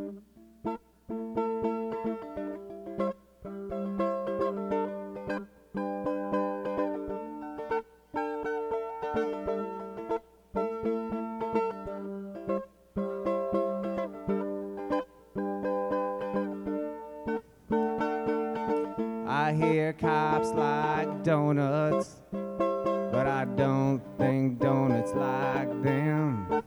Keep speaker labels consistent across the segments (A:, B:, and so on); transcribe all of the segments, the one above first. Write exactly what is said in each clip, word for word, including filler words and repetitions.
A: I hear cops like donuts, but I don't think donuts like them.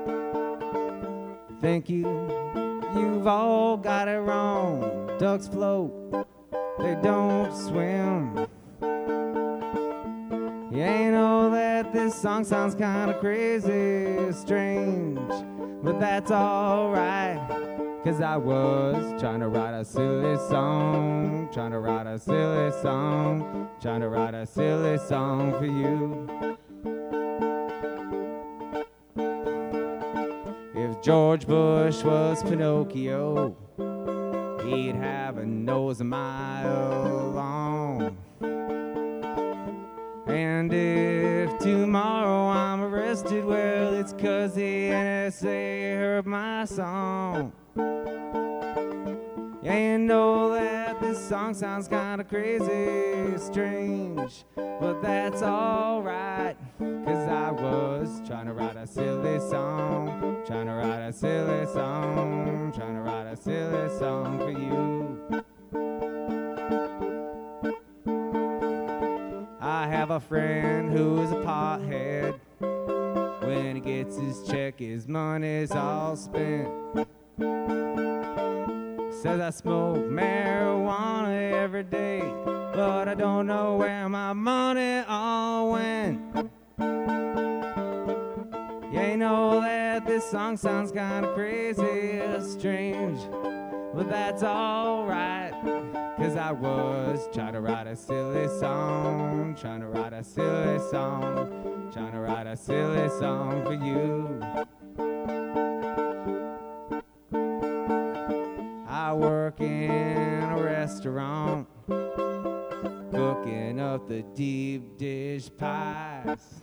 A: Think you, you've all got it wrong. Ducks float, they don't swim. Yeah, you know that this song sounds kinda crazy, strange, but that's alright. Cause I was trying to write a silly song, trying to write a silly song, trying to write a silly song for you. If George Bush was Pinocchio, he'd have a nose a mile long. And if tomorrow I'm arrested, well, it's 'cause the N S A heard my song. Yeah, you know that this song sounds kinda crazy, strange, but that's alright. 'Cause I was trying to write a silly song, trying to write a silly song, trying to write a silly song for you. I have a friend who's a pothead. When he gets his check, his money's all spent. Says I smoke marijuana every day, but I don't know where my money all went. Yeah, you know that this song sounds kinda crazy, strange, but that's alright. 'Cause I was trying to write a silly song, trying to write a silly song, trying to write a silly song for you. I work in a restaurant, cooking up the deep dish pies.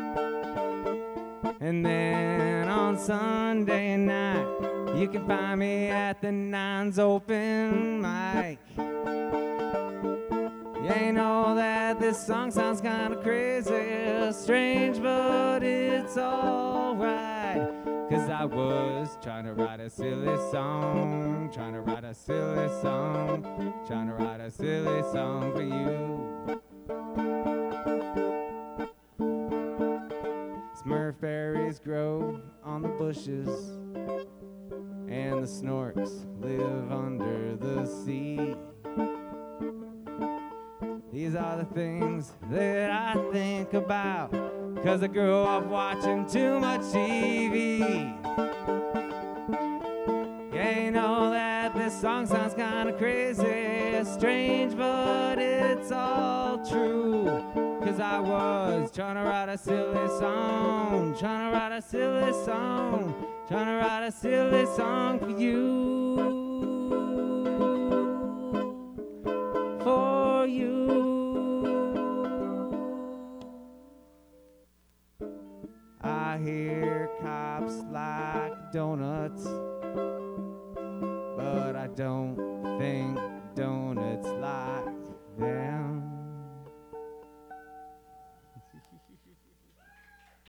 A: And then on Sunday night, you can find me at the Nines open mic. Yeah, you know that this song sounds kinda crazy, strange, but it's alright. 'Cause I was trying to write a silly song, trying to write a silly song, trying to write a silly song for you. Smurfberries grow on the bushes, and the snorks live under the sea. These are the things that I think about, 'cause I grew up watching too much T V. Yeah, you know that this song sounds kinda crazy, strange, but it's all true. 'Cause I was trying to write a silly song, trying to write a silly song, trying to write a silly song for you. For you. I hear cops like donuts, but I don't think donuts like them.